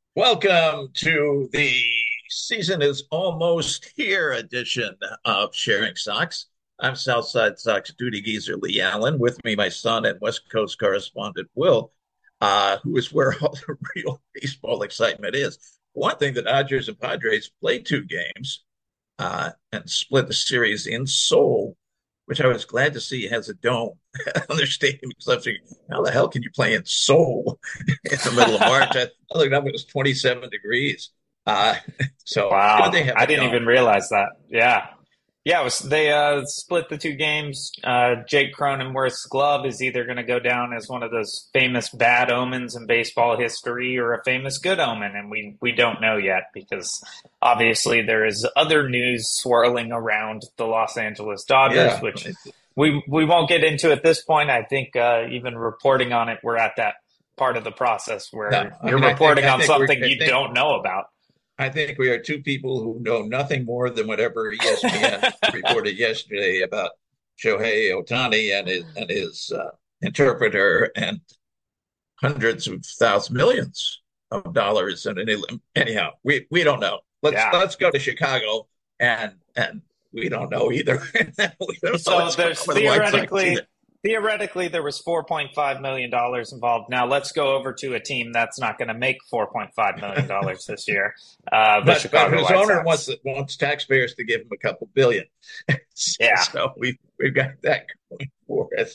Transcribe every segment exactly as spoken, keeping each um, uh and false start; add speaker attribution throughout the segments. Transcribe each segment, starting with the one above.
Speaker 1: Welcome to the season is almost here edition of Sharing Socks. I'm Southside Sox duty geezer Lee Allen. With me, my son and West Coast correspondent Will, uh, who is where all the real baseball excitement is. One thing, the Dodgers and Padres played two games uh, and split the series in Seoul, which I was glad to see has a dome on their stadium. Because I was thinking, how the hell can you play in Seoul in the middle of March? I, I looked up, it was twenty-seven degrees. Uh, so good they
Speaker 2: Wow,
Speaker 1: have
Speaker 2: I
Speaker 1: a
Speaker 2: didn't
Speaker 1: dome.
Speaker 2: even realize that. Yeah. Yeah, it was they uh split the two games. Uh Jake Cronenworth's glove is either going to go down as one of those famous bad omens in baseball history or a famous good omen, and we we don't know yet because obviously there is other news swirling around the Los Angeles Dodgers,
Speaker 1: Yeah.
Speaker 2: which we we won't get into at this point. I think uh even reporting on it, we're at that part of the process
Speaker 1: No,
Speaker 2: where
Speaker 1: I
Speaker 2: you're
Speaker 1: mean, I think
Speaker 2: reporting
Speaker 1: I
Speaker 2: on
Speaker 1: think we're
Speaker 2: something
Speaker 1: I
Speaker 2: you
Speaker 1: think
Speaker 2: don't know about.
Speaker 1: I think we are two people who know nothing more than whatever E S P N reported yesterday about Shohei Ohtani and his and his uh, interpreter and hundreds of thousands, millions of dollars. And anyhow, we we don't know. Let's
Speaker 2: Yeah.
Speaker 1: let's go to Chicago, and and we don't know either. We don't know
Speaker 2: So
Speaker 1: what's going
Speaker 2: there's
Speaker 1: on with the White Sox either.
Speaker 2: theoretically theoretically there was four point five million dollars involved. Now let's go over to a team that's not going to make four point five million dollars this year, uh, the
Speaker 1: but but
Speaker 2: Chicago
Speaker 1: whose
Speaker 2: White
Speaker 1: owner wants
Speaker 2: Sox.
Speaker 1: wants taxpayers to give him a couple billion.
Speaker 2: Yeah,
Speaker 1: So we we've got that going for us.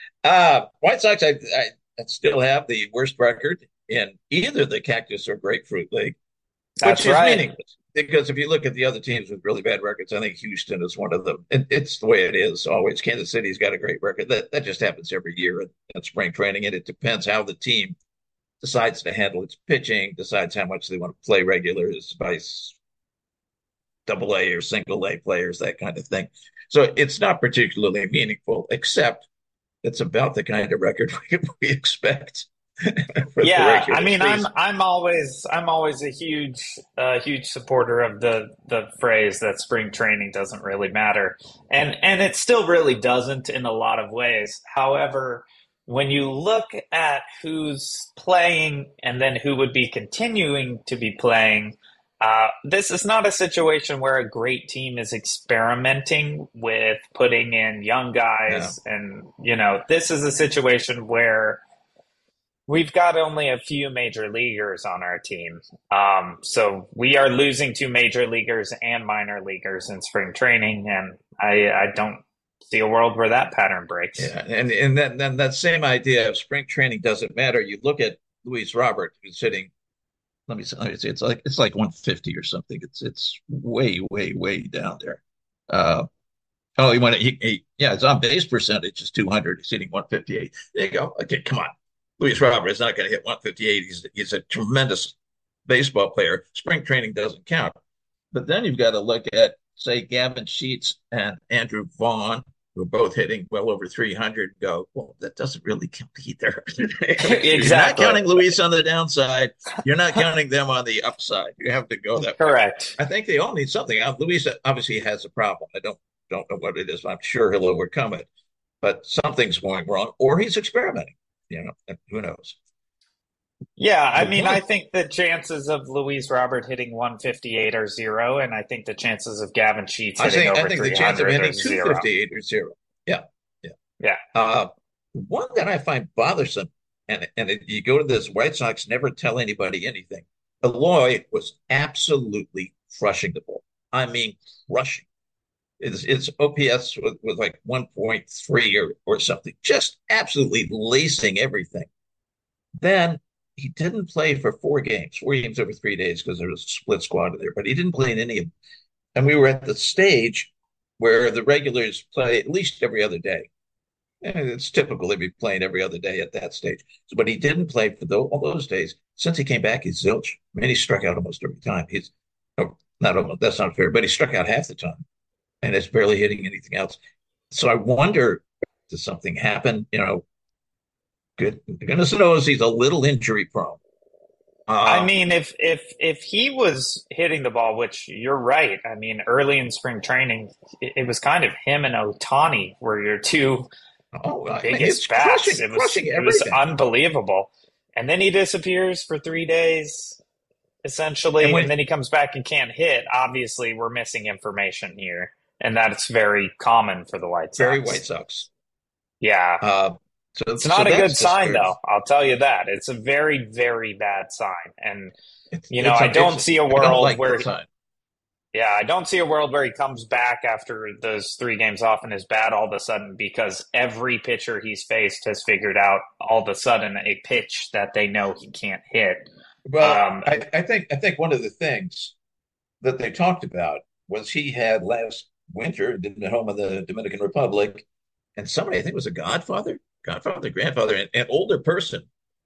Speaker 1: Uh, White Sox, I, I, I still have the worst record in either the Cactus or Grapefruit League, which
Speaker 2: that's
Speaker 1: is
Speaker 2: right.
Speaker 1: meaningless because if you look at the other teams with really bad records, I think Houston is one of them. It, it's the way it is always. Kansas City's got a great record. That that just happens every year at, at spring training, and it depends how the team decides to handle its pitching, decides how much they want to play regulars by double A or single A players, that kind of thing. So it's not particularly meaningful, except it's about the kind of record we, we expect for the
Speaker 2: Yeah, I
Speaker 1: regular
Speaker 2: mean, I'm
Speaker 1: season.
Speaker 2: I'm always I'm always a huge uh, huge supporter of the the phrase that spring training doesn't really matter, and and it still really doesn't in a lot of ways. However, when you look at who's playing and then who would be continuing to be playing, uh, this is not a situation where a great team is experimenting with putting in young
Speaker 1: Yeah.
Speaker 2: guys, and you know, this is a situation where we've got only a few major leaguers on our team. Um, so we are losing two major leaguers and minor leaguers in spring training, and I, I don't see a world where that pattern breaks.
Speaker 1: Yeah. And and then, then that same idea of spring training doesn't matter. You look at Luis Robert, who's sitting, let me say, it's like it's like one fifty or something. It's it's way, way, way down there. Uh, oh, he went, he, he, yeah, his on base percentage is two hundred. He's hitting one fifty-eight. There you go. Okay, come on. Luis Robert is not going to hit one fifty-eight. He's he's a tremendous baseball player. Spring training doesn't count. But then you've got to look at, say, Gavin Sheets and Andrew Vaughn, who are both hitting well over three hundred, go, well, that doesn't really count either. You're not
Speaker 2: Exactly.
Speaker 1: counting Luis on the downside. You're not counting them on the upside. You have to go that way.
Speaker 2: Correct.
Speaker 1: I think they all need something. Luis obviously has a problem. I don't don't know what it is. I'm sure he'll overcome it, but something's going wrong, or he's experimenting. You know, who knows?
Speaker 2: Yeah, I
Speaker 1: The
Speaker 2: mean, I
Speaker 1: point,
Speaker 2: think the chances of Luis Robert hitting one fifty-eight are zero, and I think the chances of Gavin Sheets
Speaker 1: I
Speaker 2: hitting
Speaker 1: think, I
Speaker 2: over
Speaker 1: think the chance of
Speaker 2: three hundred are
Speaker 1: hitting
Speaker 2: zero.
Speaker 1: two fifty-eight or zero. Yeah, yeah.
Speaker 2: Yeah.
Speaker 1: Uh, one that I find bothersome, and and it, you go to this White Sox never tell anybody anything. Eloy was absolutely crushing the ball. I mean, crushing. Its, its O P S was, was like one point three or, or something, just absolutely lacing everything. Then he didn't play for four games, four games over three days because there was a split squad there, but he didn't play in any of them. And we were at the stage where the regulars play at least every other day. And it's typical to be playing every other day at that stage. So, but he didn't play for the, all those days. Since he came back, he's zilch. I mean, he struck out almost every time. He's oh, not almost, that's not fair, but he struck out half the time and is barely hitting anything else. So I wonder, does something happen? You know, good goodness knows he's a little injury prone.
Speaker 2: I
Speaker 1: Um,
Speaker 2: mean, if if if he was hitting the ball, which you're right. I mean, early in spring training, it, it was kind of him and Otani were your two
Speaker 1: oh, I mean, it's
Speaker 2: biggest bats.
Speaker 1: crushing,
Speaker 2: It was
Speaker 1: crushing
Speaker 2: it was
Speaker 1: everything.
Speaker 2: unbelievable. And then he disappears for three days.
Speaker 1: And
Speaker 2: essentially,
Speaker 1: when
Speaker 2: and then he comes back and can't hit. Obviously, we're missing information here, and that's very common for the White
Speaker 1: very White
Speaker 2: Sox.
Speaker 1: Sox.
Speaker 2: Yeah.
Speaker 1: Uh, so
Speaker 2: It's
Speaker 1: so
Speaker 2: not a
Speaker 1: that's
Speaker 2: good sign, though.
Speaker 1: discouraging.
Speaker 2: I'll tell you that. It's a very, very bad sign. And,
Speaker 1: It's
Speaker 2: you know,
Speaker 1: it's
Speaker 2: I
Speaker 1: a, it's
Speaker 2: don't see a
Speaker 1: I don't
Speaker 2: world
Speaker 1: like
Speaker 2: where,
Speaker 1: that sign.
Speaker 2: yeah, I don't see a world where he comes back after those three games off and is bad all of a sudden because every pitcher he's faced has figured out all of a sudden a pitch that they know he can't hit.
Speaker 1: Well,
Speaker 2: Um,
Speaker 1: I, I think I think one of the things that they talked about was he had last winter in the home of the Dominican Republic, and somebody, I think it was a godfather, godfather, grandfather, an, an older person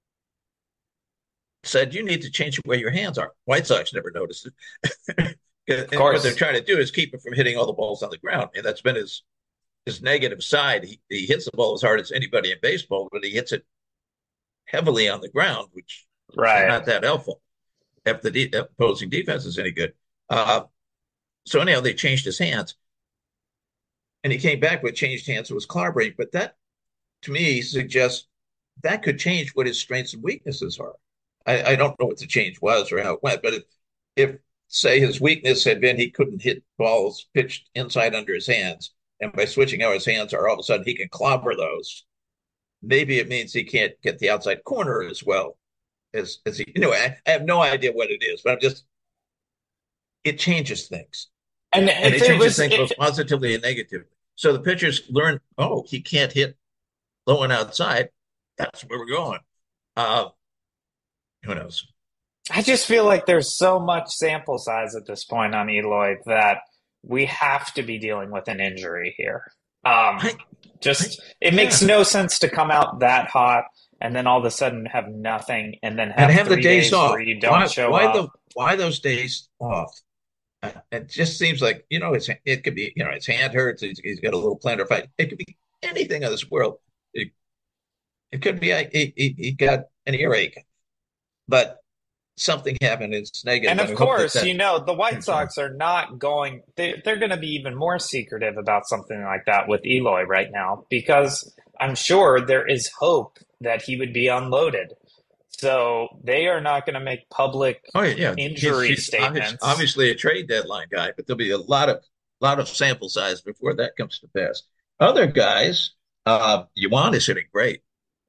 Speaker 1: said, you need to change the way your hands are. White Sox never noticed it.
Speaker 2: of
Speaker 1: And what they're
Speaker 2: course,
Speaker 1: trying to do is keep him from hitting all the balls on the ground. And that's been his his negative side. He, he hits the ball as hard as anybody in baseball, but he hits it heavily on the ground, which is
Speaker 2: right.
Speaker 1: not that helpful if the de- opposing defense is any good. Uh, so anyhow, they changed his hands, and he came back with changed hands. It was clobbering, but that to me suggests that could change what his strengths and weaknesses are. I, I don't know what the change was or how it went, but if, if say his weakness had been he couldn't hit balls pitched inside under his hands, and by switching how his hands are, all of a sudden he can clobber those. Maybe it means he can't get the outside corner as well as as he. You know, I, I have no idea what it is, but I'm just it changes things,
Speaker 2: And
Speaker 1: and
Speaker 2: if
Speaker 1: it
Speaker 2: it
Speaker 1: changes
Speaker 2: was,
Speaker 1: things
Speaker 2: if,
Speaker 1: both positively and negatively. So the pitchers learn, oh, he can't hit low and outside. That's where we're going. Uh, who knows?
Speaker 2: I just feel like there's so much sample size at this point on Eloy that we have to be dealing with an injury here. Um,
Speaker 1: I, I,
Speaker 2: just it makes
Speaker 1: yeah,
Speaker 2: no sense to come out that hot and then all of a sudden have nothing and then
Speaker 1: and
Speaker 2: have
Speaker 1: have the
Speaker 2: three
Speaker 1: days
Speaker 2: days where
Speaker 1: off.
Speaker 2: you don't
Speaker 1: Why?
Speaker 2: show
Speaker 1: Why
Speaker 2: up.
Speaker 1: the? Why those days off? Uh, it just seems like you know it's it could be you know his hand hurts. He's, he's got a little plantar fight. It could be anything in this world. It, it could be he, he, he got an earache, but something happened. It's negative,
Speaker 2: And
Speaker 1: and
Speaker 2: of
Speaker 1: we hope that
Speaker 2: course,
Speaker 1: that
Speaker 2: you know, the White
Speaker 1: continue.
Speaker 2: Sox are not going, they, they're going to be even more secretive about something like that with Eloy right now because I'm sure there is hope that he would be unloaded. So they are not going to make public
Speaker 1: Oh yeah, he's
Speaker 2: injury
Speaker 1: he's obvious,
Speaker 2: statements.
Speaker 1: obviously a trade deadline guy, but there'll be a lot of lot of sample size before that comes to pass. Other guys, uh, Yuan is hitting great,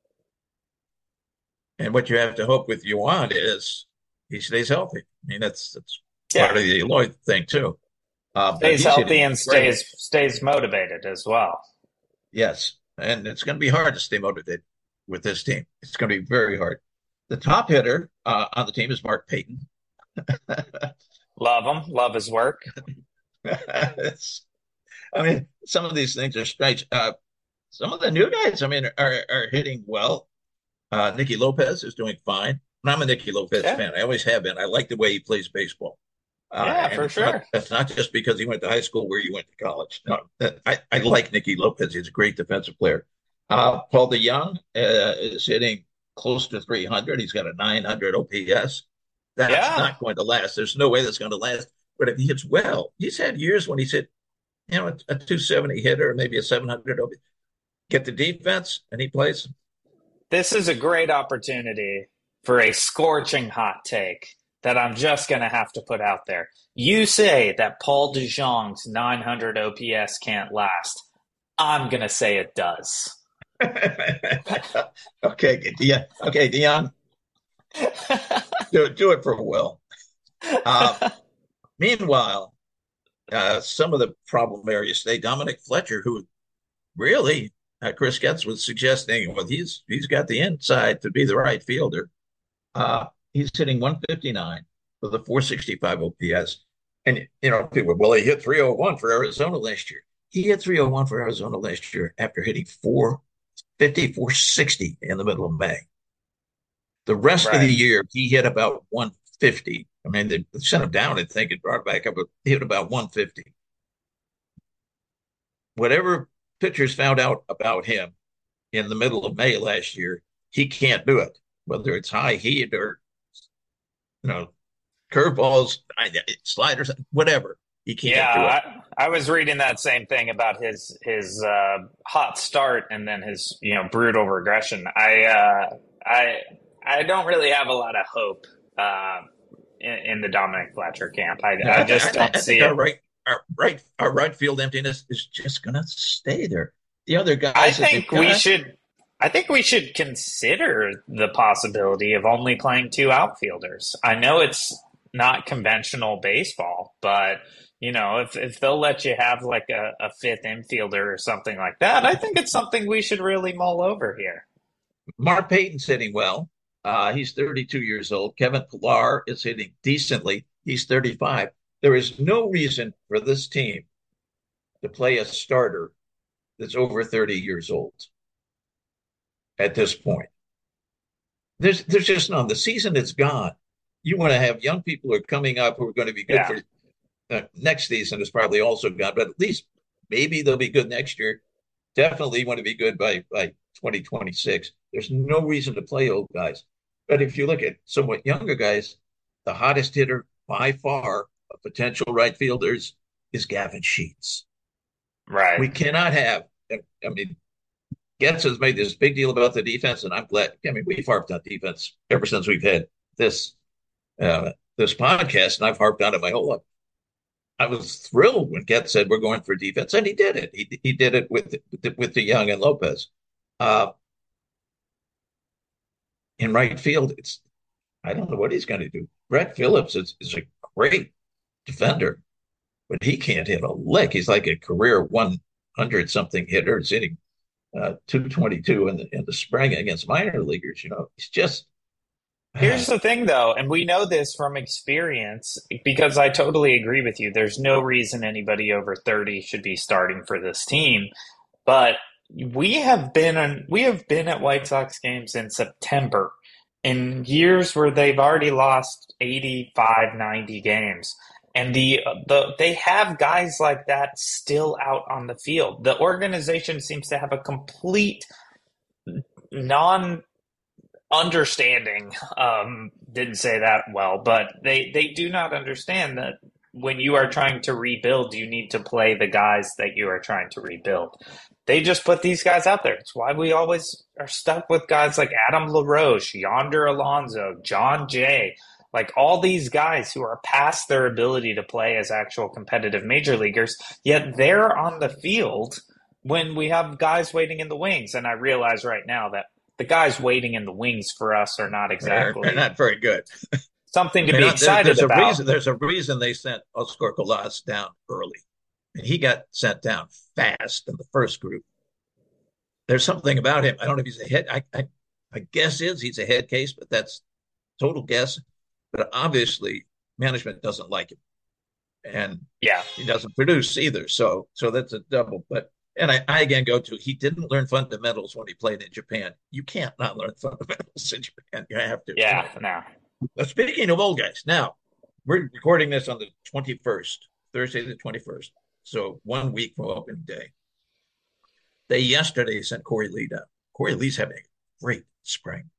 Speaker 1: and what you have to hope with Yuan is he stays healthy. I mean, that's that's
Speaker 2: Yeah,
Speaker 1: part of the Eloy thing too. Uh, but
Speaker 2: stays
Speaker 1: he's
Speaker 2: healthy
Speaker 1: hitting
Speaker 2: and
Speaker 1: great.
Speaker 2: stays stays motivated as well.
Speaker 1: Yes, and it's going to be hard to stay motivated with this team. It's going to be very hard. The top hitter uh, on the team is Mark Payton.
Speaker 2: Love him, love his work.
Speaker 1: It's- I mean, some of these things are strange. Uh, some of the new guys, I mean, are are hitting well. Uh, Nicky Lopez is doing fine. And I'm a Nicky Lopez
Speaker 2: Yeah,
Speaker 1: fan. I always have been. I like the way he plays baseball. Uh,
Speaker 2: yeah,
Speaker 1: and
Speaker 2: for
Speaker 1: it's not
Speaker 2: sure.
Speaker 1: that's not just because he went to high school where you went to college. No, that, I, I like Nicky Lopez. He's a great defensive player. Uh, Paul DeYoung uh, is hitting close to three hundred. He's got a nine hundred O P S. That's
Speaker 2: Yeah,
Speaker 1: not going to last. There's no way that's going to last. But if he hits well, he's had years when he's hit, you know, a, a two seventy hitter, maybe a seven hundred O P S. Get the defense, and he plays.
Speaker 2: this is a great opportunity for a scorching hot take that I'm just going to have to put out there. You say that Paul DeJong's nine hundred O P S can't last. I'm going to say it does.
Speaker 1: Okay, yeah, okay, Dion, do do it for Will. Uh, meanwhile, uh, some of the problem areas stay. Dominic Fletcher, who really uh, Chris Getz was suggesting, well, he's he's got the inside to be the right fielder. Uh, he's hitting one fifty-nine with a four sixty-five O P S, and you know, people, well, he hit three oh one for Arizona last year. He hit three oh one for Arizona last year after hitting four fifty, four sixty in the middle of May. The rest of the
Speaker 2: Right.
Speaker 1: year, he hit about one fifty. I mean, they sent him down, I think, and brought back up, but he hit about one fifty. Whatever pitchers found out about him in the middle of May last year, he can't do it. Whether it's high heat or, you know, curveballs, sliders, whatever, he
Speaker 2: Yeah,
Speaker 1: can't do it.
Speaker 2: I, I was reading that same thing about his his uh, hot start and then his you know brutal regression. I uh, I I don't really have a lot of hope uh, in, in the Dominic Fletcher camp. I,
Speaker 1: No,
Speaker 2: I
Speaker 1: I, th-
Speaker 2: just
Speaker 1: I, th-
Speaker 2: don't
Speaker 1: I
Speaker 2: see
Speaker 1: think
Speaker 2: it.
Speaker 1: our right, our right, our right field emptiness is just going to stay there. The other
Speaker 2: I
Speaker 1: guys that they've
Speaker 2: think we
Speaker 1: got,
Speaker 2: should. I think we should consider the possibility of only playing two outfielders. I know it's not conventional baseball, but you know, if if they'll let you have like a, a fifth infielder or something like that, I think it's something we should really mull over here.
Speaker 1: Mark Payton's hitting well. Uh, he's thirty-two years old. Kevin Pillar is hitting decently. He's thirty-five. There is no reason for this team to play a starter that's over thirty years old at this point. There's there's just none. The season is gone. You want to have young people who are coming up who are going to be good
Speaker 2: Yeah.
Speaker 1: for uh, next season is probably also gone, but at least maybe they'll be good next year. Definitely want to be good by by twenty twenty-six. There's no reason to play old guys. But if you look at somewhat younger guys, the hottest hitter by far of potential right fielders is Gavin Sheets.
Speaker 2: Right.
Speaker 1: We cannot have, I mean, Getz has made this big deal about the defense, and I'm glad. I mean, we've harped on defense ever since we've had this uh, this podcast, and I've harped on it my whole life. I was thrilled when Getz said we're going for defense, and he did it. He he did it with with the Young and Lopez. Uh, in right field, it's I don't know what he's going to do. Brett Phillips is, is a great defender, but he can't hit a lick. He's like a career one hundred something hitter. He's hitting uh, two twenty-two in the in the spring against minor leaguers. You know, he's just. Uh,
Speaker 2: Here's the thing, though, and we know this from experience because I totally agree with you. There's no reason anybody over thirty should be starting for this team, but we have been on, we have been at White Sox games in September in years where they've already lost eighty-five, ninety games. And the the they have guys like that still out on the field. The organization seems to have a complete non understanding, um, didn't say that well, but they, they do not understand that when you are trying to rebuild, you need to play the guys that you are trying to rebuild. They just put these guys out there. It's why we always are stuck with guys like Adam LaRoche, Yonder Alonso, John Jay, like all these guys who are past their ability to play as actual competitive major leaguers, yet they're on the field when we have guys waiting in the wings. And I realize right now that the guys waiting in the wings for us are not
Speaker 1: they're,
Speaker 2: exactly
Speaker 1: they're not very good.
Speaker 2: something to
Speaker 1: They're
Speaker 2: be
Speaker 1: not, there,
Speaker 2: excited
Speaker 1: there's
Speaker 2: about.
Speaker 1: a reason. There's a reason they sent Oscar Colas down early, and he got sent down fast in the first group. There's something about him. I don't know if he's a head. I, I, I guess is he's a head case, but that's total guess. But obviously, management doesn't like him, and
Speaker 2: Yeah.
Speaker 1: he doesn't produce either. So, so that's a double. But and I, I again go to he didn't learn fundamentals when he played in Japan. You can't not learn fundamentals in Japan. You have to.
Speaker 2: Yeah, no.
Speaker 1: But speaking of old guys, now we're recording this on the twenty-first, Thursday the twenty-first. So one week from opening day. They yesterday sent Corey Lee down. Corey Lee's having a great spring.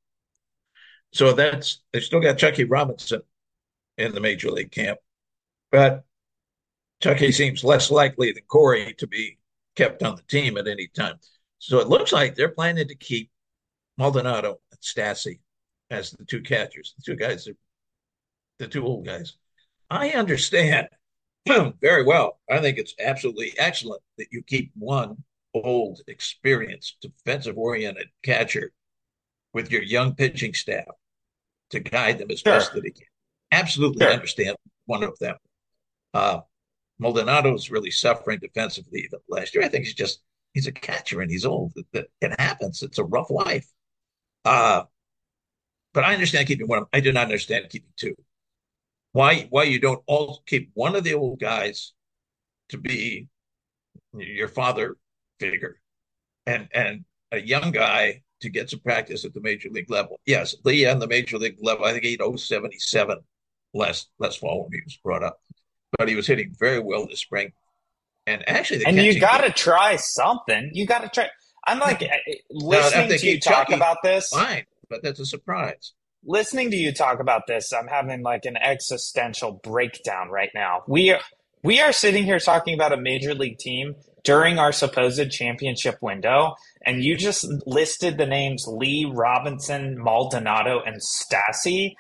Speaker 1: So that's they still got Chucky Robinson in the major league camp, but Chucky seems less likely than Corey to be kept on the team at any time. So it looks like they're planning to keep Maldonado and Stassi as the two catchers. The two guys are the two old guys. I understand very well. I think it's absolutely excellent that you keep one old, experienced, defensive-oriented catcher with your young pitching staff to guide them as
Speaker 2: Sure.
Speaker 1: best that he can. Absolutely
Speaker 2: Sure.
Speaker 1: understand one of them. Uh, Maldonado's really suffering defensively even last year. I think he's just he's a catcher and he's old. It, it happens. It's a rough life. Uh, but I understand keeping one. I do not understand keeping two. Why why you don't all keep one of the old guys to be your father figure and and a young guy to get some practice at the major league level. Yes, Lee on the major league level, I think he hit oh seventy-seven last last fall when he was brought up. But he was hitting very well this spring. And actually, the
Speaker 2: And you
Speaker 1: catching
Speaker 2: got to
Speaker 1: game-
Speaker 2: try something. You got to try. I'm like eh, eh,
Speaker 1: Now,
Speaker 2: listening
Speaker 1: if
Speaker 2: to
Speaker 1: they
Speaker 2: you
Speaker 1: keep
Speaker 2: talk
Speaker 1: Chucky,
Speaker 2: about this.
Speaker 1: fine, but that's a surprise.
Speaker 2: Listening to you talk about this, I'm having like an existential breakdown right now. We are we are sitting here talking about a major league team during our supposed championship window, and you just listed the names Lee, Robinson, Maldonado, and Stassi.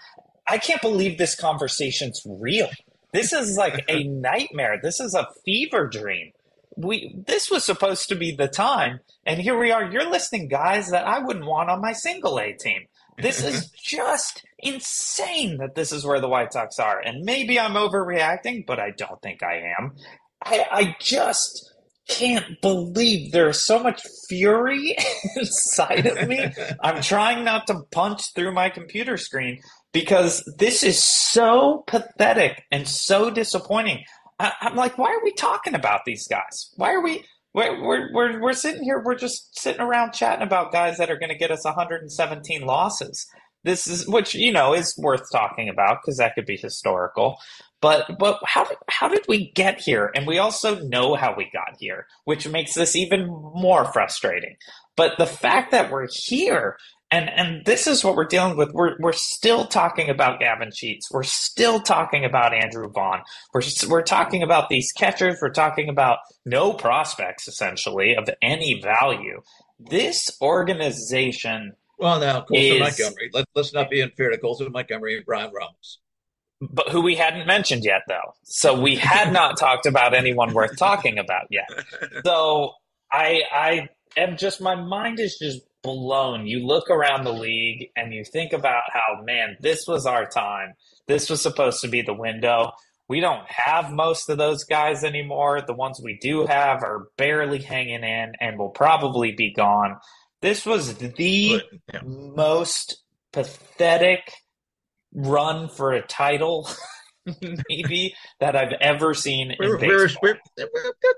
Speaker 2: I can't believe this conversation's real. This is like a nightmare. This is a fever dream. We this was supposed to be the time, and here we are. You're listing guys that I wouldn't want on my single A team. This is just insane that this is where the White Sox are. And maybe I'm overreacting, but I don't think I am. I, I just can't believe there's so much fury inside of me. I'm trying not to punch through my computer screen because this is so pathetic and so disappointing. I, I'm like, why are we talking about these guys? Why are we? We're, we're, we're, we're sitting here, we're just sitting around chatting about guys that are going to get us one hundred seventeen losses. This is, which, you know, is worth talking about because that could be historical. But but how did, how did we get here? And we also know how we got here, which makes this even more frustrating. But the fact that we're here, and and this is what we're dealing with. We're we're still talking about Gavin Sheets. We're still talking about Andrew Vaughn. We're we're talking about these catchers. We're talking about no prospects essentially of any value. This organization.
Speaker 1: Well, now Colson
Speaker 2: is,
Speaker 1: Montgomery. Let, let's not be unfair to Colson Montgomery and Brian Ramos.
Speaker 2: But who we hadn't mentioned yet, though. So we had not talked about anyone worth talking about yet. So I, I am just, my mind is just blown. You look around the league and you think about how, man, this was our time. This was supposed to be the window. We don't have most of those guys anymore. The ones we do have are barely hanging in and will probably be gone. This was the
Speaker 1: But, yeah.
Speaker 2: most pathetic run for a title maybe that I've ever seen in
Speaker 1: We're,
Speaker 2: baseball.
Speaker 1: we're, we're,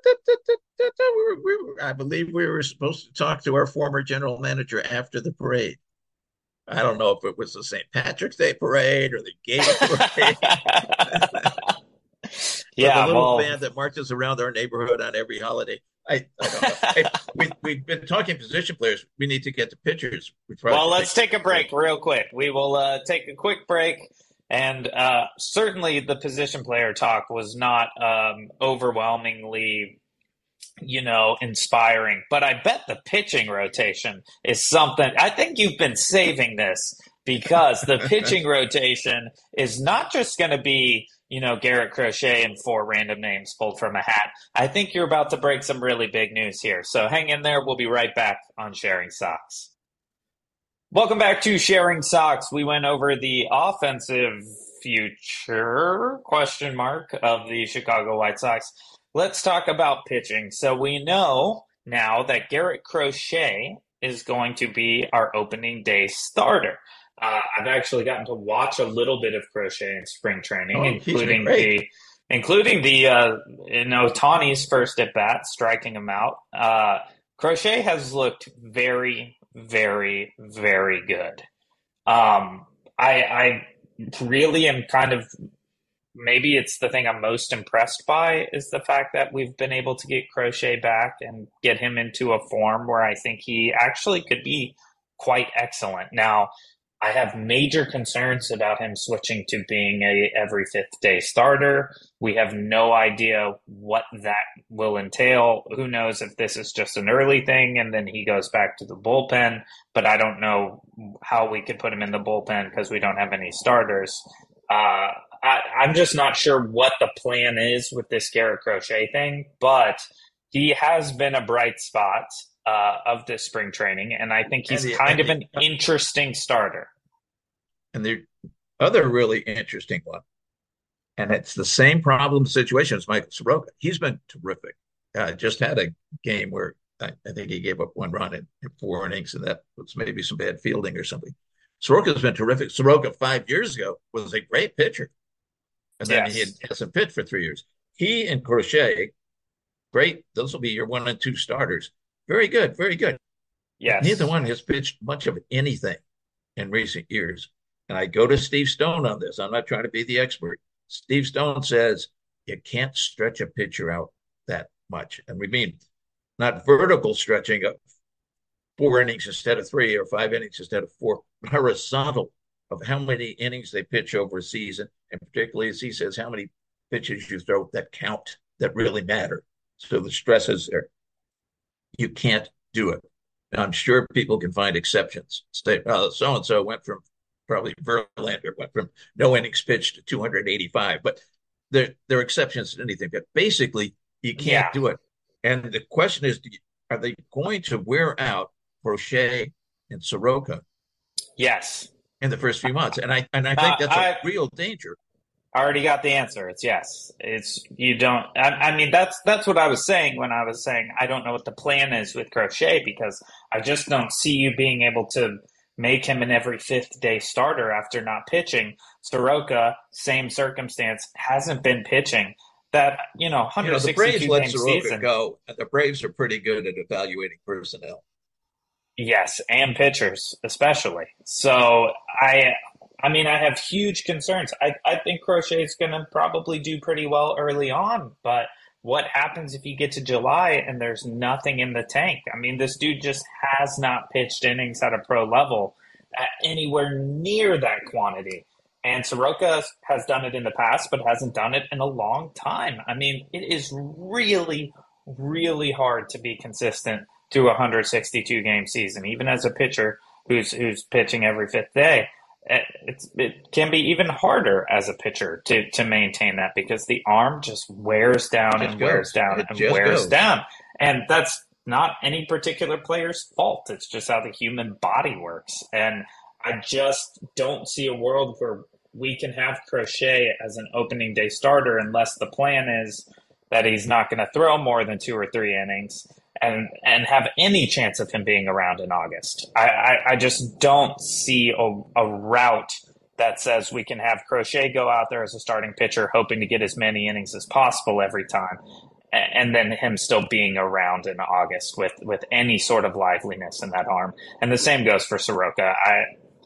Speaker 1: we're, we're, I believe we were supposed to talk to our former general manager after the parade. I don't know if it was the Saint Patrick's Day parade or the gay parade.
Speaker 2: Yeah,
Speaker 1: the little
Speaker 2: well,
Speaker 1: band that marches around our neighborhood on every holiday. I, I don't know. I, we, we've been talking position players. We need to get to pitchers. We
Speaker 2: well, let's take a break real quick. We will uh, take a quick break. And uh, certainly the position player talk was not um, overwhelmingly, you know, inspiring. But I bet the pitching rotation is something. I think you've been saving this because the pitching rotation is not just going to be, you know, Garrett Crochet and four random names pulled from a hat. I think you're about to break some really big news here. So hang in there. We'll be right back on Sharing Sox. Welcome back to Sharing Sox. We went over the offensive future question mark of the Chicago White Sox. Let's talk about pitching. So we know now that Garrett Crochet is going to be our opening day starter. Uh, I've actually gotten to watch a little bit of Crochet in spring training,
Speaker 1: oh,
Speaker 2: including the including the uh, you know Tawny's first at bat, striking him out. Uh, Crochet has looked very, very, very good. Um, I, I really am kind of maybe it's the thing I'm most impressed by is the fact that we've been able to get Crochet back and get him into a form where I think he actually could be quite excellent. Now, I have major concerns about him switching to being a every fifth day starter. We have no idea what that will entail. Who knows if this is just an early thing and then he goes back to the bullpen, but I don't know how we could put him in the bullpen because we don't have any starters. Uh, I, I'm just not sure what the plan is with this Garrett Crochet thing, but he has been a bright spot Uh, of this spring training, and I think he's
Speaker 1: the,
Speaker 2: kind of
Speaker 1: the,
Speaker 2: an interesting starter.
Speaker 1: And the other really interesting one, and it's the same problem situation as Michael Soroka. He's been terrific. Uh, just had a game where I, I think he gave up one run in, in four innings, and that was maybe some bad fielding or something. Soroka's been terrific. Soroka five years ago was a great pitcher, and then yes. he hasn't pitched for three years. He and Crochet, great. Those will be your one and two starters. Very good, very good.
Speaker 2: Yes.
Speaker 1: Neither one has pitched much of anything in recent years. And I go to Steve Stone on this. I'm not trying to be the expert. Steve Stone says you can't stretch a pitcher out that much. And we mean not vertical stretching of four innings instead of three or five innings instead of four, horizontal of how many innings they pitch over a season. And particularly, as he says, how many pitches you throw that count, that really matter. So the stress is there. You can't do it. And I'm sure people can find exceptions. Say, oh, so-and-so went from probably Verlander went from no innings pitched to two hundred eighty-five, but there, there are exceptions to anything. But basically, you can't
Speaker 2: Yeah.
Speaker 1: do it. And the question is, are they going to wear out Crochet and Soroka
Speaker 2: Yes.
Speaker 1: in the first few months? And I and I think
Speaker 2: Uh,
Speaker 1: that's a
Speaker 2: I
Speaker 1: real danger.
Speaker 2: I already got the answer. It's yes. It's you don't. I, I mean, that's that's what I was saying when I was saying I don't know what the plan is with Crochet because I just don't see you being able to make him an every fifth day starter after not pitching. Soroka, same circumstance, hasn't been pitching. That you know,
Speaker 1: You know, the Braves
Speaker 2: one hundred sixty-two
Speaker 1: let
Speaker 2: game
Speaker 1: Soroka
Speaker 2: season.
Speaker 1: go, and the Braves are pretty good at evaluating personnel.
Speaker 2: Yes, and pitchers especially. So I I mean I have huge concerns. I, I think Crochet is gonna probably do pretty well early on, but what happens if you get to July and there's nothing in the tank? I mean, this dude just has not pitched innings at a pro level at anywhere near that quantity. And Soroka has done it in the past, but hasn't done it in a long time. I mean, it is really, really hard to be consistent to a one hundred sixty-two game season, even as a pitcher who's who's pitching every fifth day. It's, it can be even harder as a pitcher to, to maintain that because the arm just wears
Speaker 1: It
Speaker 2: down
Speaker 1: just
Speaker 2: and wears
Speaker 1: goes.
Speaker 2: down
Speaker 1: It
Speaker 2: and
Speaker 1: just
Speaker 2: wears
Speaker 1: goes.
Speaker 2: down. And that's not any particular player's fault. It's just how the human body works. And I just don't see a world where we can have Crochet as an opening day starter unless the plan is that he's not going to throw more than two or three innings and and have any chance of him being around in August. I, I, I just don't see a, a route that says we can have Crochet go out there as a starting pitcher, hoping to get as many innings as possible every time, and then him still being around in August with, with any sort of liveliness in that arm. And the same goes for Soroka. I,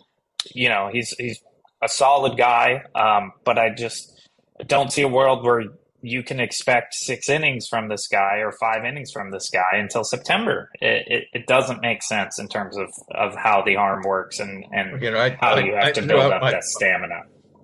Speaker 2: you know, he's he's a solid guy, um, but I just don't see a world where you can expect six innings from this guy or five innings from this guy until September. It, it, it doesn't make sense in terms of, of how the arm works and, and
Speaker 1: You know, I
Speaker 2: how
Speaker 1: I,
Speaker 2: you have
Speaker 1: I
Speaker 2: to
Speaker 1: threw
Speaker 2: build
Speaker 1: out
Speaker 2: up
Speaker 1: my
Speaker 2: that stamina.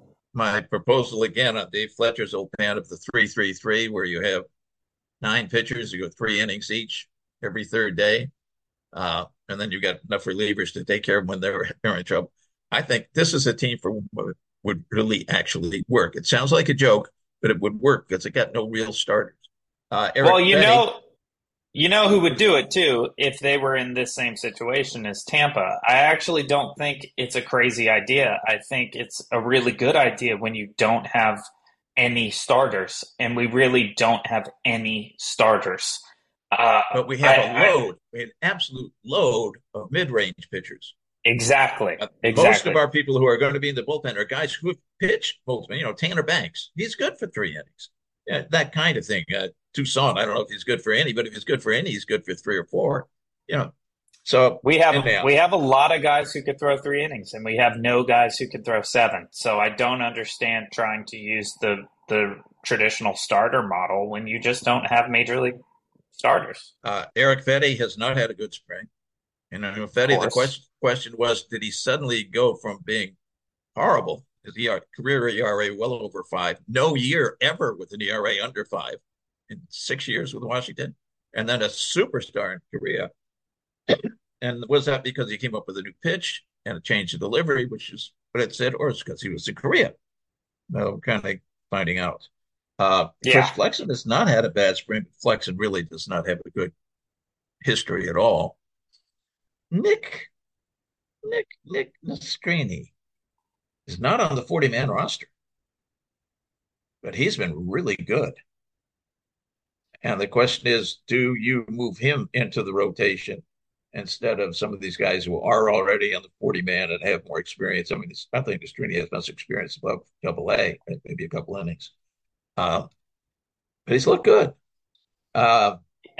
Speaker 1: my proposal again on Dave Fletcher's old plan of the three three three, where you have nine pitchers, you go three innings each every third day, uh, and then you got enough relievers to take care of them when they're, they're in trouble. I think this is a team for what would really actually work. It sounds like a joke, but it would work because it got no real starters. Uh,
Speaker 2: Well,
Speaker 1: Eric
Speaker 2: you
Speaker 1: Fetty,
Speaker 2: know, you know who would do it too if they were in this same situation as Tampa. I actually don't think it's a crazy idea. I think it's a really good idea when you don't have any starters, and we really don't have any starters. Uh,
Speaker 1: but we
Speaker 2: I,
Speaker 1: have a
Speaker 2: I
Speaker 1: load, we have an absolute load of mid-range pitchers.
Speaker 2: exactly,
Speaker 1: Uh, most of
Speaker 2: exactly.
Speaker 1: our people who are going to be in the bullpen are guys who have pitched multiple. You know, Tanner Banks, he's good for three innings. Yeah, that kind of thing. Uh, Toussaint, I don't know if he's good for any, but if he's good for any, he's good for three or four. You know, so
Speaker 2: We have
Speaker 1: anyhow,
Speaker 2: we have a lot of guys who could throw three innings, and we have no guys who could throw seven. So I don't understand trying to use the the traditional starter model when you just don't have major league starters.
Speaker 1: uh, Eric Fetty has not had a good spring. And uh,
Speaker 2: Of
Speaker 1: Fetty, the
Speaker 2: course,
Speaker 1: question question was, did he suddenly go from being horrible, his E R, career E R A well over five, no year ever with an E R A under five in six years with Washington, and then a superstar in Korea. And was that because he came up with a new pitch and a change of delivery, which is what it said, or is it because he was in Korea? No, kind of finding out. Uh, Chris
Speaker 2: yeah.
Speaker 1: Flexen has not had a bad spring. Flexen really does not have a good history at all. Nick, Nick, Nick Nastrini is not on the forty man roster, but he's been really good. And the question is, do you move him into the rotation instead of some of these guys who are already on the forty man and have more experience? I mean, I think Nastrini has less experience above double A, maybe a couple innings. Uh, but he's looked good. Uh,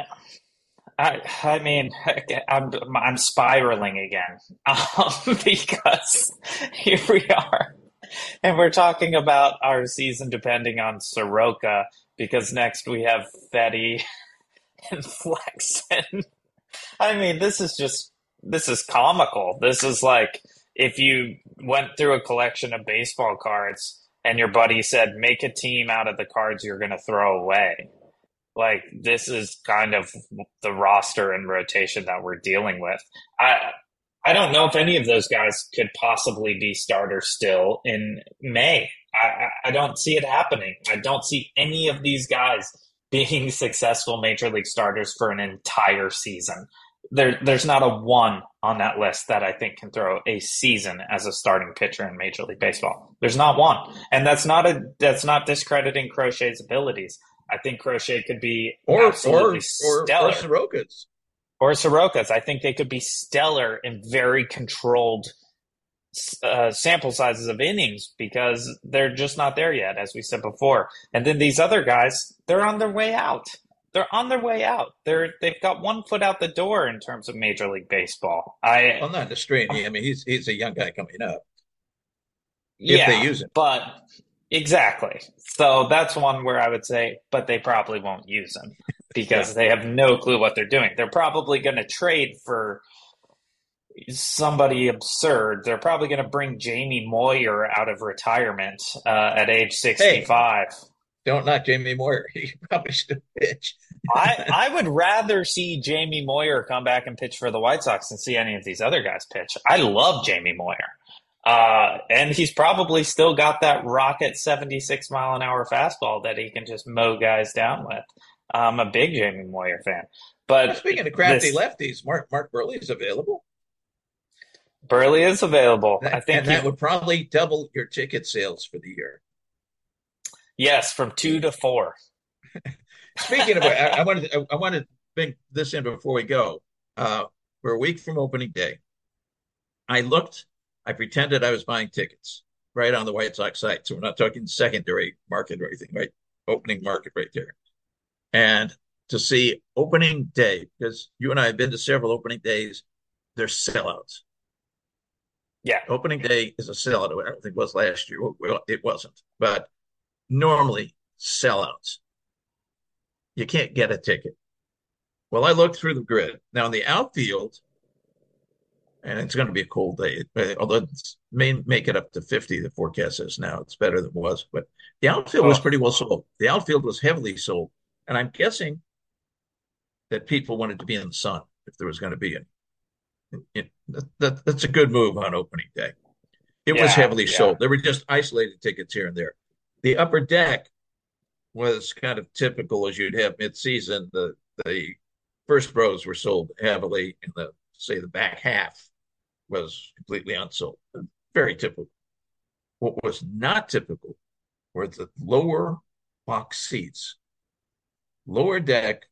Speaker 2: I I mean I'm I'm spiraling again um, because here we are, and we're talking about our season depending on Soroka because next we have Fetty and Flexen. I mean, this is just this is comical. This is like if you went through a collection of baseball cards and your buddy said, "Make a team out of the cards you're going to throw away." Like this is kind of the roster and rotation that we're dealing with. I I don't know if any of those guys could possibly be starters still in May. I, I, I don't see it happening. I don't see any of these guys being successful major league starters for an entire season. There, there's not a one on that list that I think can throw a season as a starting pitcher in Major League Baseball. There's not one, and that's not a that's not discrediting Crochet's abilities. I think Crochet could be
Speaker 1: or
Speaker 2: absolutely
Speaker 1: or
Speaker 2: stellar.
Speaker 1: or, or Sorokas.
Speaker 2: Or Sorokas. I think they could be stellar in very controlled uh, sample sizes of innings because they're just not there yet, as we said before. And then these other guys, they're on their way out. They're on their way out. They're they've got one foot out the door in terms of Major League Baseball. I
Speaker 1: Well, not the stream. I mean, he's he's a young guy coming up.
Speaker 2: yeah,
Speaker 1: If they use him,
Speaker 2: but exactly. So that's one where I would say, but they probably won't use him because
Speaker 1: yeah.
Speaker 2: they have no clue what they're doing. They're probably going to trade for somebody absurd. They're probably going to bring Jamie Moyer out of retirement uh, at age sixty-five.
Speaker 1: Hey, don't knock Jamie Moyer. He probably should pitch.
Speaker 2: I, I would rather see Jamie Moyer come back and pitch for the White Sox than see any of these other guys pitch. I love Jamie Moyer. Uh, and he's probably still got that rocket seventy-six mile an hour fastball that he can just mow guys down with. I'm a big Jamie Moyer fan. But
Speaker 1: well, speaking of crafty
Speaker 2: this,
Speaker 1: lefties, Mark Mark Burley is available.
Speaker 2: Burley is available.
Speaker 1: That,
Speaker 2: I think
Speaker 1: and that
Speaker 2: he,
Speaker 1: would probably double your ticket sales for the year.
Speaker 2: Yes, from two to four.
Speaker 1: Speaking of, I, I wanted to, I wanted to bring this in before we go. Uh, we're a week from opening day. I looked. I pretended I was buying tickets right on the White Sox site. So we're not talking secondary market or anything, right? Opening market right there. And to see opening day, because you and I have been to several opening days, they're sellouts.
Speaker 2: Yeah.
Speaker 1: Opening day is a sellout. I don't think it was last year. Well, it wasn't. But normally sellouts. You can't get a ticket. Well, I looked through the grid. Now in the outfield, and it's going to be a cold day, although it may make it up to fifty, the forecast says now. It's better than it was. But the outfield was pretty well sold. The outfield was heavily sold. And I'm guessing that people wanted to be in the sun if there was going to be any. It, that, that's a good move on opening day. It
Speaker 2: yeah,
Speaker 1: was heavily
Speaker 2: yeah.
Speaker 1: sold. There were just isolated tickets here and there. The upper deck was kind of typical as you'd have mid-season. The the first rows were sold heavily, and the say the back half was completely unsold. Very typical. What was not typical were the lower box seats, lower deck,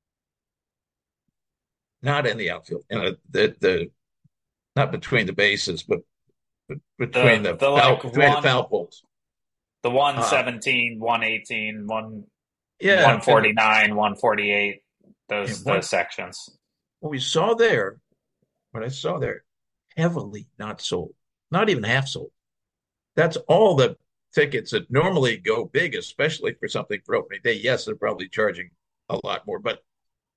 Speaker 1: not in the outfield, and the the not between the bases, but, but between the,
Speaker 2: the,
Speaker 1: the
Speaker 2: the
Speaker 1: foul,
Speaker 2: like
Speaker 1: between
Speaker 2: one,
Speaker 1: the foul poles.
Speaker 2: The one seventeen, uh, one eighteen, one,
Speaker 1: yeah,
Speaker 2: one forty-nine, one forty-eight, those
Speaker 1: one,
Speaker 2: those sections.
Speaker 1: What we saw there, what I saw there, heavily not sold, not even half sold. That's all the tickets that normally go big, especially for something for opening day. Yes, they're probably charging a lot more, but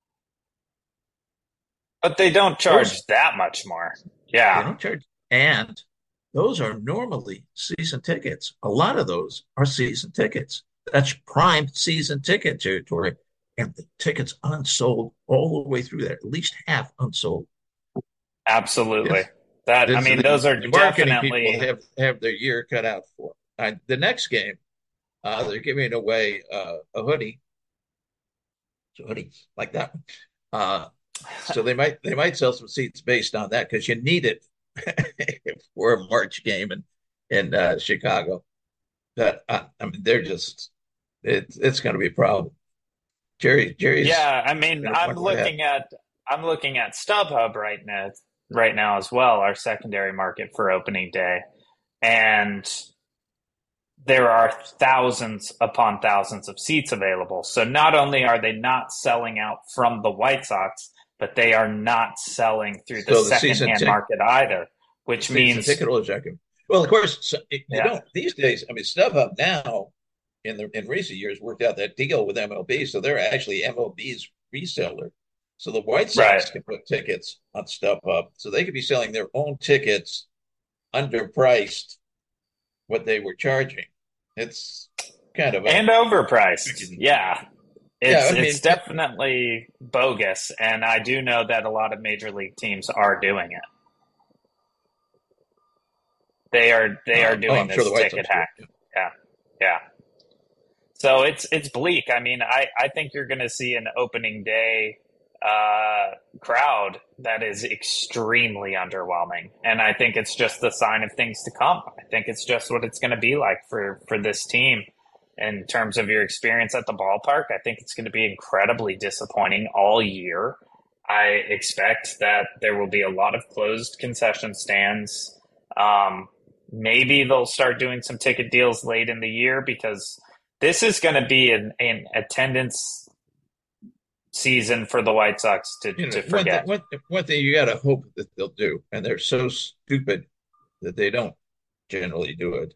Speaker 2: but they don't charge those, that much more. Yeah,
Speaker 1: they don't charge, and those are normally season tickets. A lot of those are season tickets. That's prime season ticket territory. And the tickets unsold all the way through there, at least half unsold.
Speaker 2: Absolutely. Yes. That this, I mean, the, those are
Speaker 1: the marketing
Speaker 2: definitely
Speaker 1: people have, have their year cut out for. Uh, the next game, uh, they're giving away uh, a hoodie. It's a hoodie like that. Uh, so they might they might sell some seats based on that because you need it for a March game in in uh, Chicago. That uh, I mean, they're just it's it's going to be a problem. Jerry, Jerry's.
Speaker 2: Yeah, I mean, I'm looking at I'm looking at StubHub right now, right now as well, our secondary market for opening day, and there are thousands upon thousands of seats available. So not only are they not selling out from the White Sox, but they are not selling through the, so the secondhand tic- market either, which means
Speaker 1: ticket holders. Well, of course, so, you yeah. don't these days. I mean, StubHub now. In the in recent years, worked out that deal with M L B, so they're actually M L B's reseller. So the White Sox right. can put tickets on StubHub, so they could be selling their own tickets underpriced what they were charging. It's kind of a,
Speaker 2: and overpriced. Yeah, it's
Speaker 1: yeah, I mean,
Speaker 2: it's definitely bogus, and I do know that a lot of major league teams are doing it. They are they are
Speaker 1: Uh, oh,
Speaker 2: doing
Speaker 1: I'm sure the
Speaker 2: this
Speaker 1: White
Speaker 2: ticket
Speaker 1: Sox do.
Speaker 2: hack. Yeah, yeah. So it's it's bleak. I mean, I I think you're going to see an opening day uh, crowd that is extremely underwhelming, and I think it's just the sign of things to come. I think it's just what it's going to be like for for this team in terms of your experience at the ballpark. I think it's going to be incredibly disappointing all year. I expect that there will be a lot of closed concession stands. Um, maybe they'll start doing some ticket deals late in the year because this is going to be an, an attendance season for the White Sox to,
Speaker 1: You know,
Speaker 2: to
Speaker 1: one thing,
Speaker 2: forget.
Speaker 1: one, one thing you got to hope that they'll do, and they're so stupid that they don't generally do it.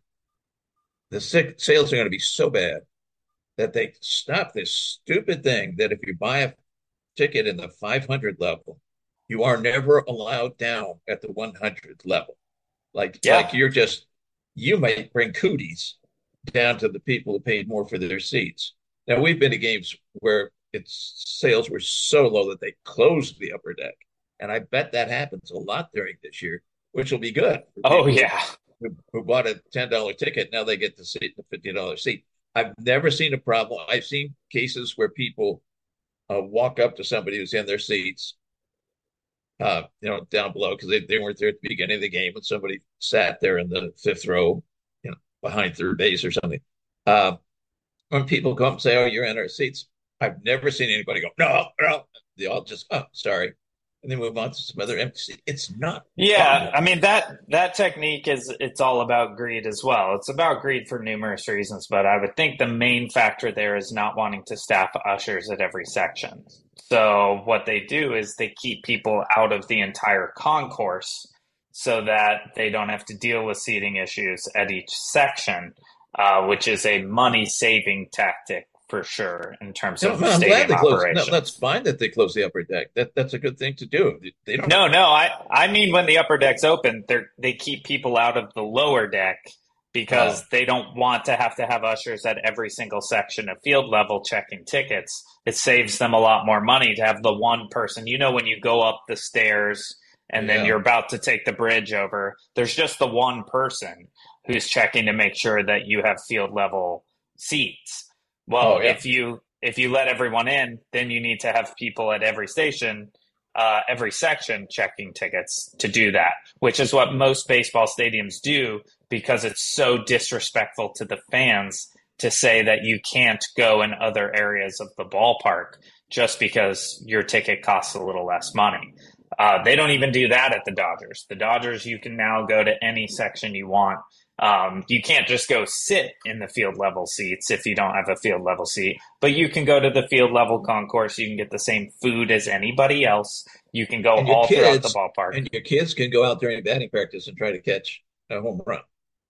Speaker 1: The sick, sales are going to be so bad that they stop this stupid thing that if you buy a ticket in the five hundred level, you are never allowed down at the one hundred level. Like, like
Speaker 2: Yeah.
Speaker 1: you're just, you might bring cooties down to the people who paid more for their seats. Now, we've been to games where its sales were so low that they closed the upper deck. And I bet that happens a lot during this year, which will be good for
Speaker 2: Oh,
Speaker 1: people who,
Speaker 2: yeah.
Speaker 1: who, who bought a ten dollar ticket. Now they get to sit the fifty dollar seat. I've never seen a problem. I've seen cases where people uh, walk up to somebody who's in their seats, uh, you know, down below because they, they weren't there at the beginning of the game, and somebody sat there in the fifth row, you know, behind third base or something. Uh, when people come and say, "Oh, you're in our seats," I've never seen anybody go, "No, no." They all just, "Oh, sorry," and they move on to some other empty seat. It's not a
Speaker 2: Yeah,
Speaker 1: problem.
Speaker 2: I mean that that technique is it's all about greed as well. It's about greed for numerous reasons, but I would think the main factor there is not wanting to staff ushers at every section. So what they do is they keep people out of the entire concourse so that they don't have to deal with seating issues at each section, uh, which is a money saving tactic for sure in terms
Speaker 1: No,
Speaker 2: of
Speaker 1: I'm glad
Speaker 2: stadium
Speaker 1: they closed. No, that's
Speaker 2: operations.
Speaker 1: fine that they closed the upper deck. That that's a good thing to do. They don't.
Speaker 2: No, no, I I mean when the upper deck's open, they they keep people out of the lower deck
Speaker 1: Oh,
Speaker 2: because they don't want to have to have ushers at every single section of field level checking tickets. It saves them a lot more money to have the one person. You know, when you go up the stairs and then
Speaker 1: yeah.
Speaker 2: you're about to take the bridge over, there's just the one person who's checking to make sure that you have field level seats.
Speaker 1: Oh,
Speaker 2: Well,
Speaker 1: yeah.
Speaker 2: if you if you let everyone in, then you need to have people at every station, uh, every section checking tickets to do that, which is what most baseball stadiums do because it's so disrespectful to the fans to say that you can't go in other areas of the ballpark just because your ticket costs a little less money. Uh, they don't even do that at the Dodgers. The Dodgers, you can now go to any section you want. Um, you can't just go sit in the field level seats if you don't have a field level seat, but you can go to the field level concourse. You can get the same food as anybody else. You can go
Speaker 1: And your
Speaker 2: all throughout the
Speaker 1: kids
Speaker 2: ballpark.
Speaker 1: and your kids can go out during batting practice and try to catch a home run.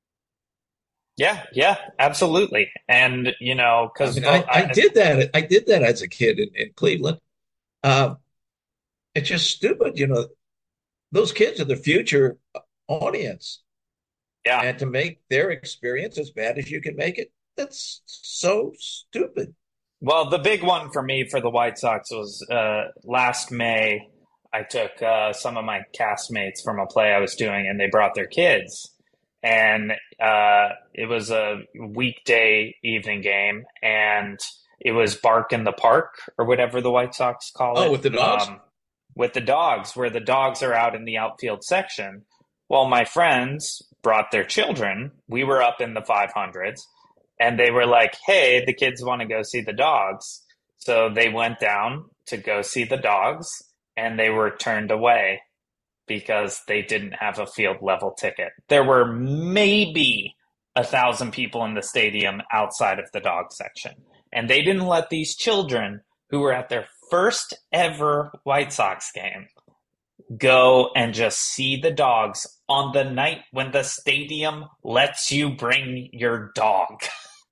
Speaker 2: Yeah, yeah, absolutely. And, you know,
Speaker 1: I
Speaker 2: because
Speaker 1: mean, I, I did that. I did that as a kid in, in Cleveland. Uh, it's just stupid, you know. Those kids are the future audience,
Speaker 2: yeah.
Speaker 1: and to make their experience as bad as you can make it, that's so stupid.
Speaker 2: Well, the big one for me for the White Sox was uh, last May. I took uh, some of my castmates from a play I was doing, and they brought their kids. And uh, it was a weekday evening game, and it was Bark in the Park, or whatever the White Sox call
Speaker 1: Oh,
Speaker 2: it,
Speaker 1: with the dogs?
Speaker 2: um, with the dogs, where the dogs are out in the outfield section. Well, my friends brought their children. We were up in the five hundreds, and they were like, hey, the kids want to go see the dogs. So they went down to go see the dogs, and they were turned away because they didn't have a field level ticket. There were maybe a thousand people in the stadium outside of the dog section. And they didn't let these children who were at their first ever White Sox game go and just see the dogs on the night when the stadium lets you bring your dog.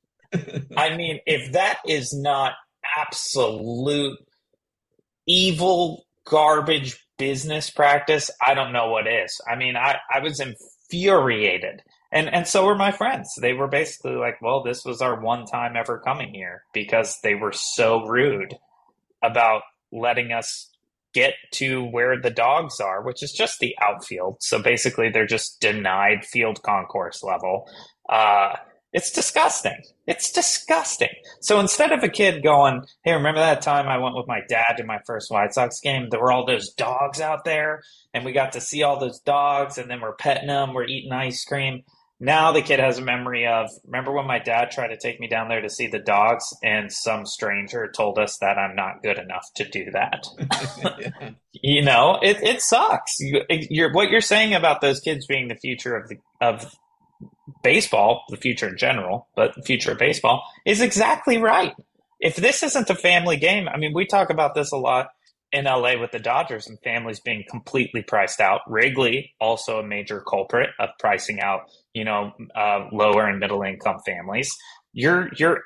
Speaker 2: I mean, if that is not absolute evil garbage business practice, I don't know what is. I mean, I, I was infuriated. And and so were my friends. They were basically like, well, this was our one time ever coming here because they were so rude about letting us get to where the dogs are, which is just the outfield. So basically, they're just denied field concourse level. Uh, it's disgusting. It's disgusting. So instead of a kid going, hey, remember that time I went with my dad to my first White Sox game? There were all those dogs out there, and we got to see all those dogs, and then we're petting them, we're eating ice cream. Now the kid has a memory of, remember when my dad tried to take me down there to see the dogs, and some stranger told us that I'm not good enough to do that.
Speaker 1: Yeah.
Speaker 2: You know, it, it sucks. You, you're, what you're saying about those kids being the future of the of baseball, the future in general, but the future of baseball is exactly right. If this isn't a family game, I mean, we talk about this a lot in L A with the Dodgers and families being completely priced out. Wrigley, also a major culprit of pricing out, you know, uh, lower and middle income families. You're, you're,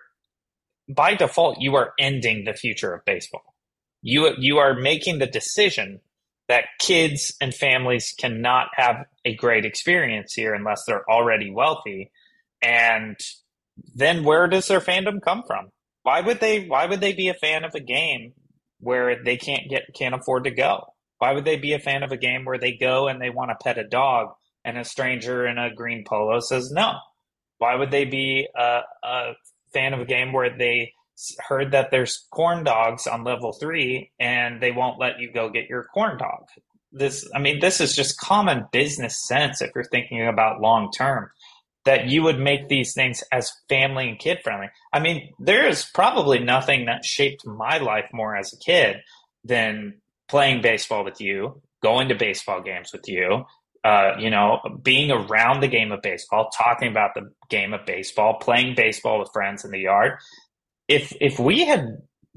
Speaker 2: by default, you are ending the future of baseball. You, you are making the decision that kids and families cannot have a great experience here unless they're already wealthy. And then where does their fandom come from? Why would they why would they be a fan of a game where they can't get can't afford to go? Why would they be a fan of a game where they go and they want to pet a dog and a stranger in a green polo says no? Why would they be a, a fan of a game where they heard that there's corn dogs on level three and they won't let you go get your corn dog? This, I mean, this is just common business sense if you're thinking about long term, that you would make these things as family and kid friendly. I mean, there is probably nothing that shaped my life more as a kid than playing baseball with you, going to baseball games with you, uh, you know, being around the game of baseball, talking about the game of baseball, playing baseball with friends in the yard. If if we had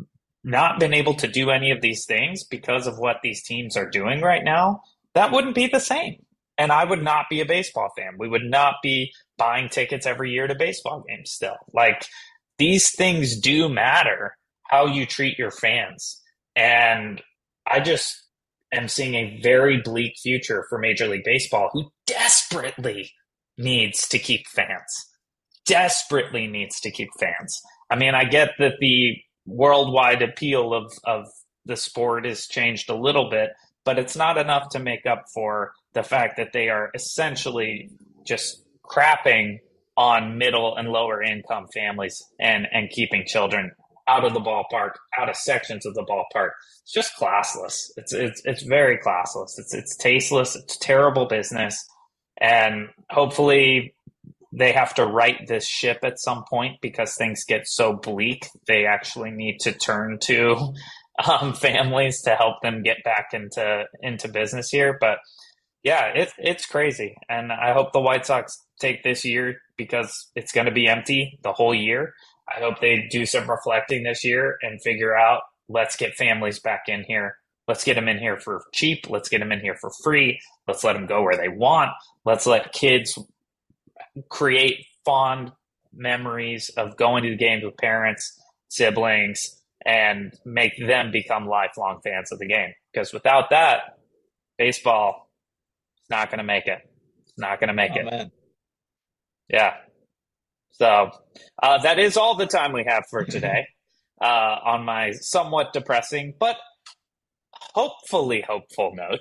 Speaker 2: not been able to do any of these things because of what these teams are doing right now, that wouldn't be the same. And I would not be a baseball fan. We would not be buying tickets every year to baseball games still. Like, these things do matter, how you treat your fans. And I just am seeing a very bleak future for Major League Baseball, who desperately needs to keep fans. Desperately needs to keep fans. I mean, I get that the worldwide appeal of, of the sport has changed a little bit, but it's not enough to make up for the fact that they are essentially just crapping on middle and lower income families and, and keeping children out of the ballpark, out of sections of the ballpark. It's just classless. It's it's it's very classless. It's it's tasteless. It's terrible business. And hopefully they have to right this ship at some point, because things get so bleak. They actually need to turn to um, families to help them get back into into business here. But yeah, it's it's crazy, and I hope the White Sox take this year, because it's going to be empty the whole year. I hope they do some reflecting this year and figure out, let's get families back in here. Let's get them in here for cheap. Let's get them in here for free. Let's let them go where they want. Let's let kids create fond memories of going to the games with parents, siblings, and make them become lifelong fans of the game. Because without that, baseball is not going to make it. It's not going to make
Speaker 1: Oh,
Speaker 2: it.
Speaker 1: man.
Speaker 2: Yeah. So uh, that is all the time we have for today uh, on my somewhat depressing, but hopefully hopeful note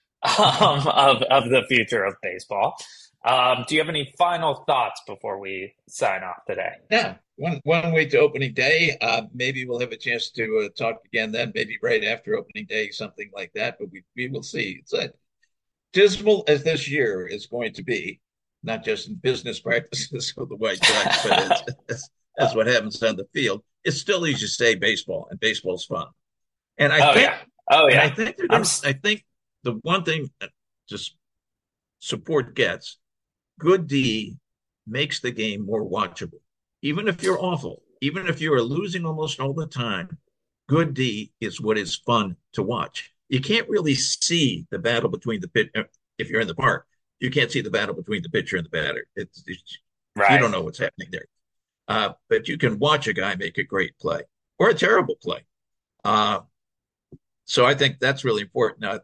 Speaker 2: um, of, of the future of baseball. Um, do you have any final thoughts before we sign off today?
Speaker 1: Yeah, one one week to opening day. Uh, maybe we'll have a chance to uh, talk again then, maybe right after opening day, something like that. But we, we will see. It's uh, dismal as this year is going to be, not just in business practices of the White Sox, but as, as, as what happens on the field. It's still easy to say baseball, and baseball's fun. And I
Speaker 2: Oh
Speaker 1: think,
Speaker 2: yeah. Oh
Speaker 1: and I
Speaker 2: yeah.
Speaker 1: think they're
Speaker 2: I'm
Speaker 1: gonna, I think the one thing that just support gets, good D makes the game more watchable. Even if you're awful, even if you are losing almost all the time, good D is what is fun to watch. You can't really see the battle between the pit if you're in the park. You can't see the battle between the pitcher and the batter. It's, it's you
Speaker 2: right.
Speaker 1: don't know what's happening there. Uh, but you can watch a guy make a great play or a terrible play. Uh, so I think that's really important. Now,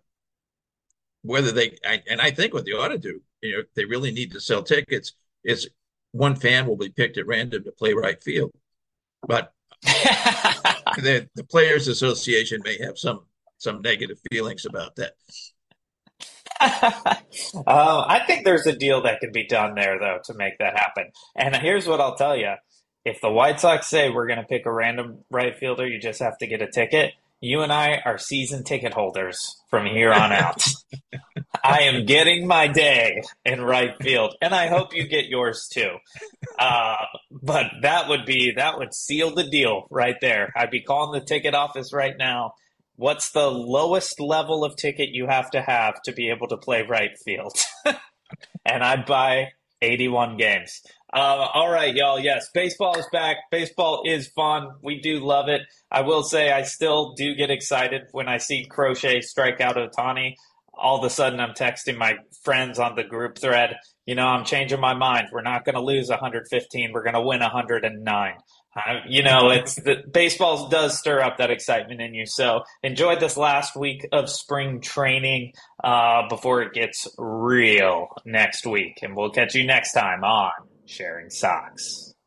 Speaker 1: whether they I, and I think what they ought to do, you know, they really need to sell tickets. Is one fan will be picked at random to play right field, but the, the Players Association may have some some negative feelings about that.
Speaker 2: um, I think there's a deal that can be done there, though, to make that happen. And here's what I'll tell you. If the White Sox say we're going to pick a random right fielder, you just have to get a ticket. You and I are season ticket holders from here on out. I am getting my day in right field, and I hope you get yours too. Uh, but that would be that would seal the deal right there. I'd be calling the ticket office right now. What's the lowest level of ticket you have to have to be able to play right field? And I'd buy eighty-one games. Uh, all right, y'all. Yes, baseball is back. Baseball is fun. We do love it. I will say I still do get excited when I see Crochet strike out Ohtani. All of a sudden, I'm texting my friends on the group thread. You know, I'm changing my mind. We're not going to lose one hundred fifteen. We're going to win one hundred nine. Uh, you know, it's the baseball does stir up that excitement in you. So enjoy this last week of spring training uh, before it gets real next week. And we'll catch you next time on Sharing Socks.